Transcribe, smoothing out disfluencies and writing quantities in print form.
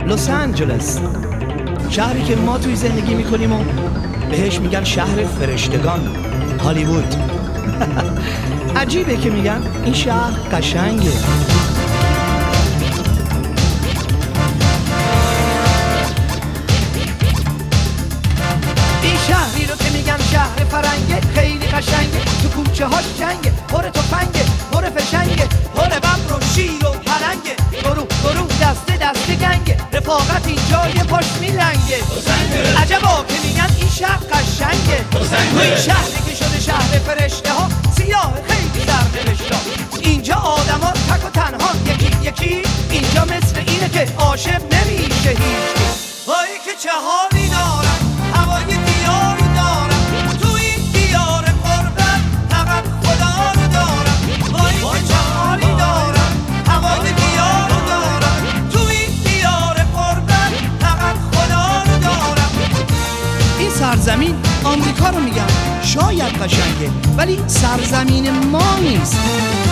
لس آنجلس، شهری که ما توی زندگی میکنیم و بهش میگن شهر فرشتگان، هالیوود. عجیبه که میگن این شهر قشنگه. این شهری رو که میگن شهر فرنگه، خیلی قشنگه، تو کوچه هاش جنگه، پر تفنگه، پر فشنگه، پر ببر و شیر و پلنگه، گروه دسته دسته گنگه، رفاقت اینجا یه پاش میلنگه. عجبا که میگن این شهر قشنگه. تو این شهری که شده شهر فرشته ها، سیاه خیلی در نوشته. اینجا آدما تک و تنها، یکی اینجا مثل اینه که عاشق نمیشه هیچ. وای که چه حالی دارم، هوای دیار دارم، تو این دیار قربت فقط خدا رو دارم. وای که چه حالی دارم، هوای دیار دارم، تو این دیار قربت فقط خدا رو دارم. این سرزمین آمریکا رو میگم، شاید قشنگه ولی سرزمین ما نیست.